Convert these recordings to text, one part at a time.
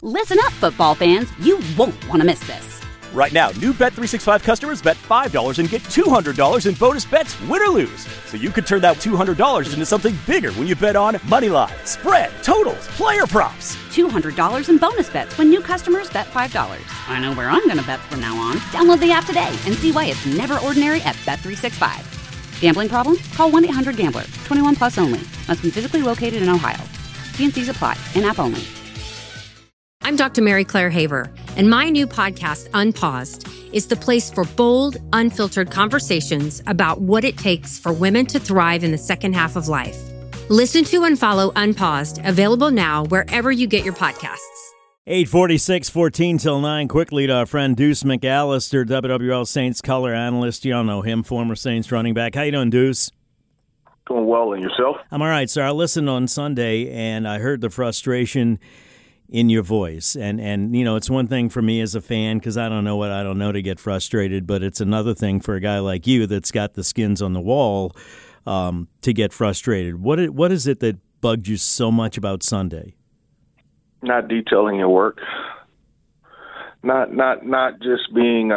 Listen up, football fans. You won't want to miss this. Right now, new Bet365 customers bet $5 and get $200 in bonus bets, win or lose. So you could turn that $200 into something bigger when you bet on money line, spread, totals, player props. $200 in bonus bets when new customers bet $5. I know where I'm going to bet from now on. Download the app today and see why it's never ordinary at Bet365. Gambling problem? Call 1-800-GAMBLER. 21 plus only. Must be physically located in Ohio. T&Cs apply. In-app only. I'm Dr. Mary Claire Haver, and my new podcast, Unpaused, is the place for bold, unfiltered conversations about what it takes for women to thrive in the second half of life. Listen to and follow Unpaused, available now wherever you get your podcasts. 8:46, 14 till 9. Quickly to our friend Deuce McAllister, WWL Saints color analyst. You all know him, former Saints running back. How you doing, Deuce? Doing well, and yourself? I'm all right, sir. I listened on Sunday, and I heard the frustration in your voice. And you know, it's one thing for me as a fan, because I don't know what I don't know to get frustrated, but it's another thing for a guy like you that's got the skins on the wall to get frustrated. What is it that bugged you so much about Sunday? Not detailing your work. Not just being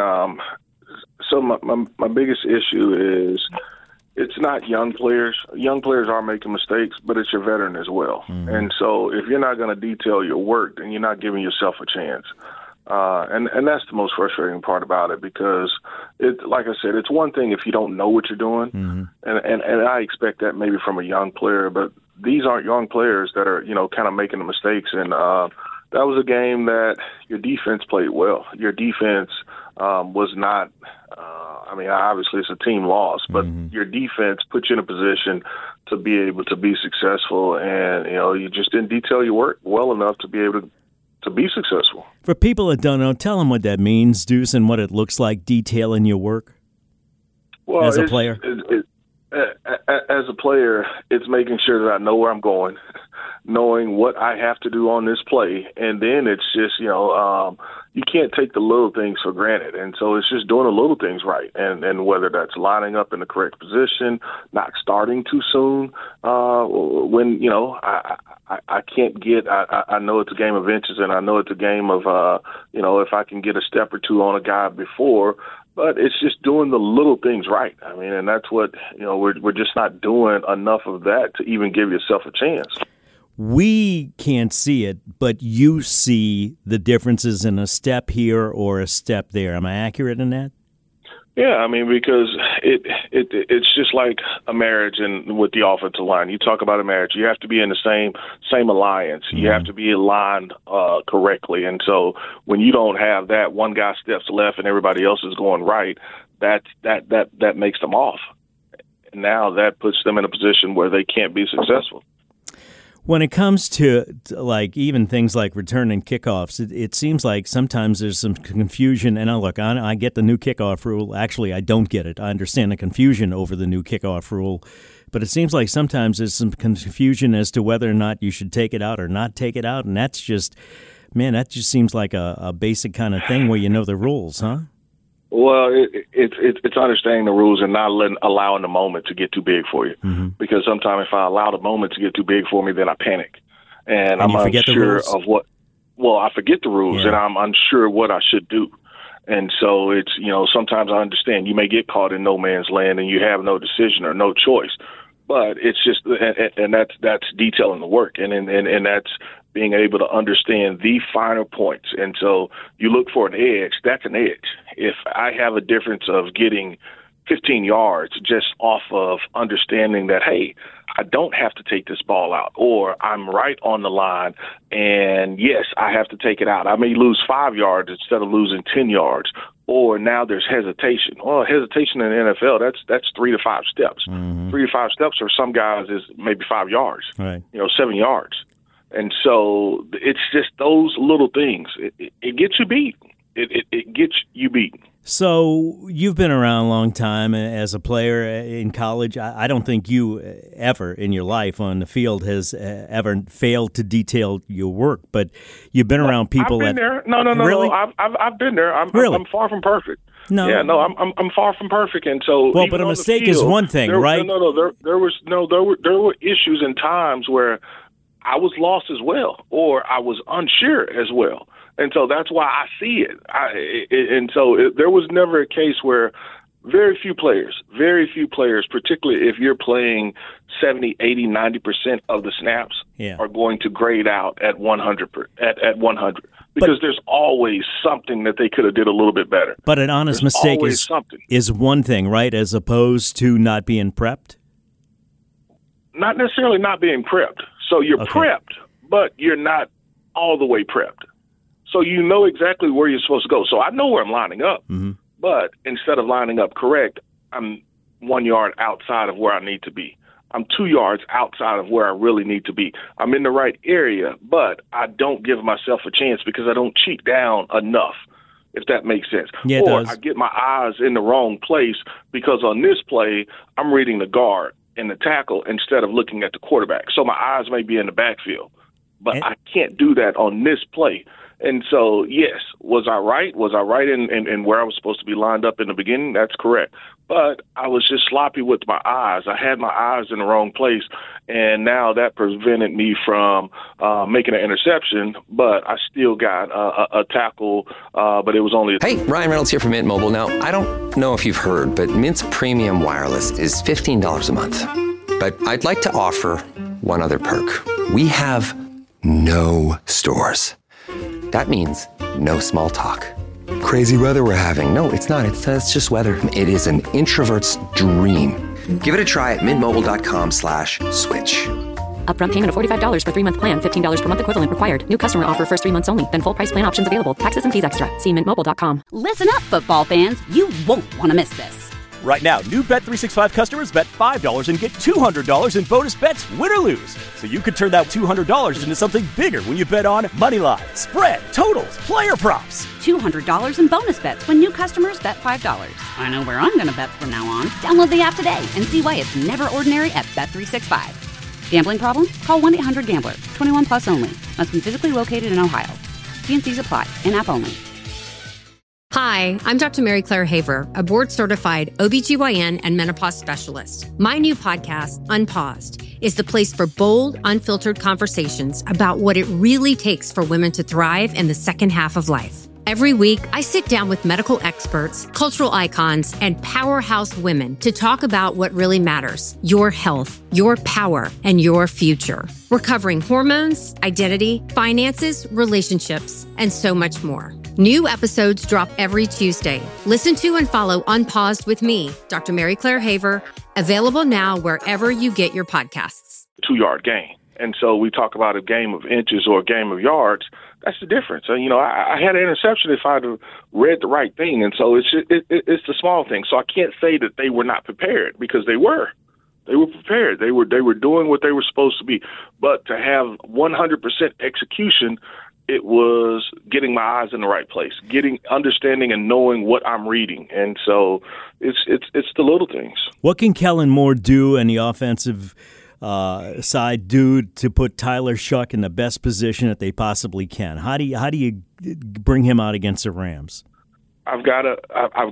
so my biggest issue is it's not young players. Young players are making mistakes, but it's your veteran as well. Mm-hmm. And so if you're not going to detail your work, then you're not giving yourself a chance. And that's the most frustrating part about it, because like I said, it's one thing if you don't know what you're doing. Mm-hmm. And I expect that maybe from a young player, but these aren't young players that are, kind of making the mistakes. And that was a game that your defense played well. Your defense was not obviously it's a team loss, but your defense put you in a position to be able to be successful, and you just didn't detail your work well enough to be able to be successful. For people that don't know, tell them what that means, Deuce, and what it looks like detailing your work as a player. As a player, it's making sure that I know where I'm going, knowing what I have to do on this play, and then it's just you can't take the little things for granted, and so it's just doing the little things right, and whether that's lining up in the correct position, not starting too soon, when I can't get. I know it's a game of inches, and I know it's a game of if I can get a step or two on a guy before. But it's just doing the little things right. I mean, and that's what, we're just not doing enough of that to even give yourself a chance. We can't see it, but you see the differences in a step here or a step there. Am I accurate in that? Yeah, I mean, because it's just like a marriage and with the offensive line. You talk about a marriage, you have to be in the same alliance. Mm-hmm. You have to be aligned correctly. And so when you don't have that, one guy steps left and everybody else is going right, that makes them off. And now that puts them in a position where they can't be successful. When it comes to like even things like returning kickoffs, it seems like sometimes there's some confusion. And I get the new kickoff rule. Actually, I don't get it. I understand the confusion over the new kickoff rule. But it seems like sometimes there's some confusion as to whether or not you should take it out or not take it out. And that just seems like a basic kind of thing where you know the rules, huh? Well, it's understanding the rules and not allowing the moment to get too big for you. Mm-hmm. Because sometimes if I allow the moment to get too big for me, then I panic. And I'm unsure of what. Well, I forget the rules, and I'm unsure what I should do. And so it's, sometimes I understand you may get caught in no man's land and you have no decision or no choice. But it's just, and that's detailing the work, and that's being able to understand the finer points. And so you look for an edge, that's an edge. If I have a difference of getting 15 yards just off of understanding that, hey, I don't have to take this ball out, or I'm right on the line, and yes, I have to take it out. I may lose 5 yards instead of losing 10 yards, or now there's hesitation. Well, hesitation in the NFL, that's 3 to 5 steps. Mm-hmm. 3 to 5 steps for some guys is maybe 5 yards, right. 7 yards. And so it's just those little things. It gets you beat. It gets you beat. So you've been around a long time as a player in college. I don't think you ever in your life on the field has ever failed to detail your work, but you've been around people I've been there. No. Really? I've been there. I'm far from perfect. No. Yeah, no, I'm far from perfect, and so. Well, but a mistake is one thing, right? There were issues and times where I was lost as well, or I was unsure as well. And so that's why I see it. There was never a case where very few players, particularly if you're playing 70, 80, 90% of the snaps, are going to grade out at 100. Because there's always something that they could have did a little bit better. But an honest mistake is one thing, right, as opposed to not being prepped? Not necessarily not being prepped. So you're prepped, but you're not all the way prepped. So you know exactly where you're supposed to go. So I know where I'm lining up. Mm-hmm. But instead of lining up correct, I'm 1 yard outside of where I need to be. I'm 2 yards outside of where I really need to be. I'm in the right area, but I don't give myself a chance because I don't cheat down enough, if that makes sense. Yeah, or I get my eyes in the wrong place because on this play, I'm reading the guard and the tackle instead of looking at the quarterback. So my eyes may be in the backfield, but I can't do that on this play. And so, yes, was I right? Was I right in where I was supposed to be lined up in the beginning? That's correct. But I was just sloppy with my eyes. I had my eyes in the wrong place, and now that prevented me from making an interception, but I still got a tackle, but it was only Hey, Ryan Reynolds here from Mint Mobile. Now, I don't know if you've heard, but Mint's premium wireless is $15 a month. But I'd like to offer one other perk. We have no stores. That means no small talk. Crazy weather we're having. No, it's not. It's just weather. It is an introvert's dream. Give it a try at mintmobile.com/switch. Upfront payment of $45 for 3-month plan. $15 per month equivalent required. New customer offer first 3 months only. Then full price plan options available. Taxes and fees extra. See mintmobile.com. Listen up, football fans. You won't want to miss this. Right now, new Bet365 customers bet $5 and get $200 in bonus bets, win or lose. So you could turn that $200 into something bigger when you bet on moneyline, spread, totals, player props. $200 in bonus bets when new customers bet $5. I know where I'm going to bet from now on. Download the app today and see why it's never ordinary at Bet365. Gambling problem? Call 1-800-GAMBLER. 21 plus only. Must be physically located in Ohio. T&Cs apply. In-app only. Hi, I'm Dr. Mary Claire Haver, a board-certified OBGYN and menopause specialist. My new podcast, Unpaused, is the place for bold, unfiltered conversations about what it really takes for women to thrive in the second half of life. Every week, I sit down with medical experts, cultural icons, and powerhouse women to talk about what really matters: your health, your power, and your future. We're covering hormones, identity, finances, relationships, and so much more. New episodes drop every Tuesday. Listen to and follow Unpaused with me, Dr. Mary Claire Haver, available now wherever you get your podcasts. 2-yard gain. And so we talk about a game of inches or a game of yards. That's the difference. And, I had an interception if I'd have read the right thing. And so it's the small thing. So I can't say that they were not prepared, because they were. They were prepared. They were doing what they were supposed to be. But to have 100% execution, it was getting my eyes in the right place, understanding and knowing what I'm reading. And so it's the little things. What can Kellen Moore do in the offensive side do to put Tyler Shough in the best position that they possibly can? How do you bring him out against the Rams? I've got to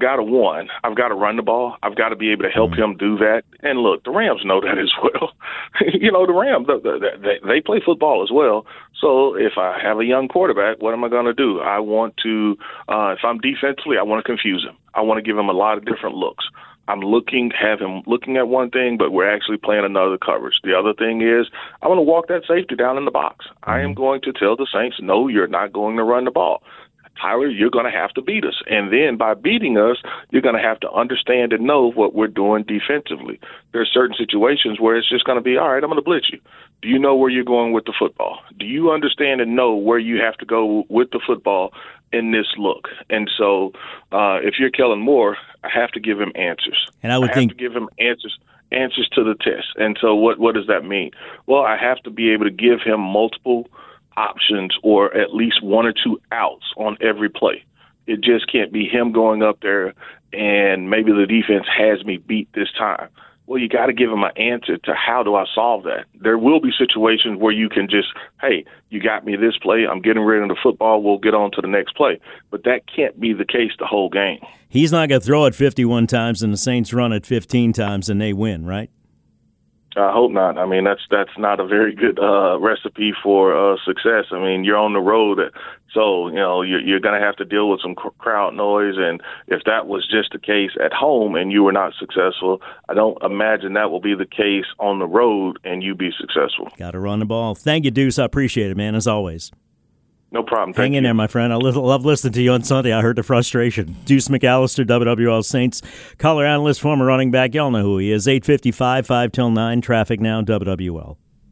run the ball. I've got to be able to help him do that. And look, the Rams know that as well. The Rams, they play football as well. So if I have a young quarterback, what am I going to do? I want to, if I'm defensively, I want to confuse him. I want to give him a lot of different looks. Have him looking at one thing, but we're actually playing another coverage. The other thing is, I want to walk that safety down in the box. I am going to tell the Saints, no, you're not going to run the ball. Tyler, you're going to have to beat us. And then by beating us, you're going to have to understand and know what we're doing defensively. There are certain situations where it's just going to be, all right, I'm going to blitz you. Do you know where you're going with the football? Do you understand and know where you have to go with the football in this look? And so if you're Kellen Moore, I have to give him answers. And I have to give him answers to the test. And so what does that mean? Well, I have to be able to give him multiple options, or at least 1 or 2 outs on every play. It just can't be him going up there and maybe the defense has me beat this time. Well, you got to give him an answer to how do I solve that. There will be situations where you can just, hey, you got me this play, I'm getting rid of the football, we'll get on to the next play. But that can't be the case the whole game. He's not going to throw it 51 times and the Saints run it 15 times and they win, right? I hope not. I mean, that's not a very good recipe for success. I mean, you're on the road, so you're going to have to deal with some crowd noise. And if that was just the case at home and you were not successful, I don't imagine that will be the case on the road and you be successful. Got to run the ball. Thank you, Deuce. I appreciate it, man, as always. No problem. Hang in there, my friend. I love listening to you on Sunday. I heard the frustration. Deuce McAllister, WWL Saints color analyst, former running back. Y'all know who he is. 8:55, 5 till 9. Traffic now, WWL.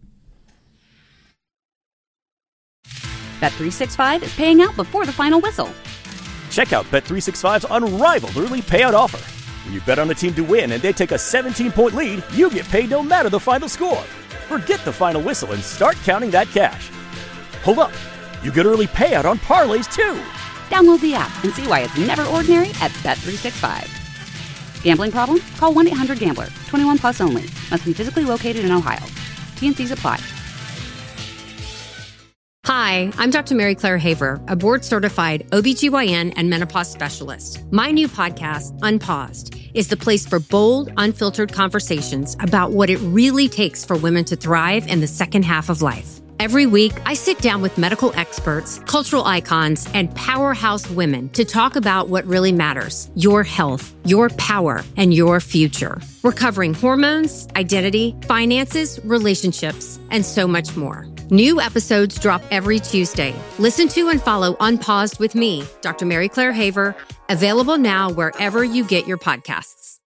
Bet365 is paying out before the final whistle. Check out Bet365's unrivaled early payout offer. When you bet on a team to win and they take a 17-point lead, you get paid no matter the final score. Forget the final whistle and start counting that cash. Hold up. You get early payout on parlays, too. Download the app and see why it's never ordinary at Bet365. Gambling problem? Call 1-800-GAMBLER. 21 plus only. Must be physically located in Ohio. T&Cs apply. Hi, I'm Dr. Mary Claire Haver, a board-certified OBGYN and menopause specialist. My new podcast, Unpaused, is the place for bold, unfiltered conversations about what it really takes for women to thrive in the second half of life. Every week, I sit down with medical experts, cultural icons, and powerhouse women to talk about what really matters: your health, your power, and your future. We're covering hormones, identity, finances, relationships, and so much more. New episodes drop every Tuesday. Listen to and follow Unpaused with me, Dr. Mary Claire Haver, available now wherever you get your podcasts.